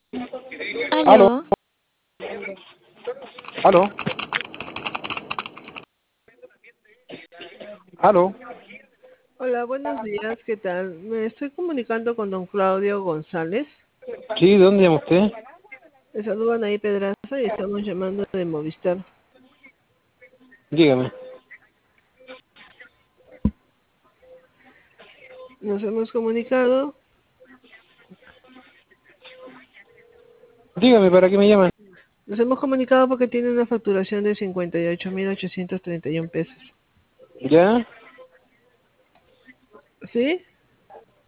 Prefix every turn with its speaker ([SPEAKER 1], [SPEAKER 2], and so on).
[SPEAKER 1] ¿Aló?
[SPEAKER 2] Aló,
[SPEAKER 1] ¿Aló? ¿Aló?
[SPEAKER 3] Hola, buenos días, ¿qué tal? Me estoy comunicando con don Claudio González.
[SPEAKER 1] Sí, ¿de dónde llama usted?
[SPEAKER 3] Le saludan ahí Pedraza y estamos llamando de Movistar.
[SPEAKER 1] Dígame.
[SPEAKER 3] Nos hemos comunicado,
[SPEAKER 1] Dígame, ¿para qué me llaman?
[SPEAKER 3] nos hemos comunicado porque tiene una facturación de 58.831 pesos.
[SPEAKER 1] ¿Ya?
[SPEAKER 3] ¿Sí?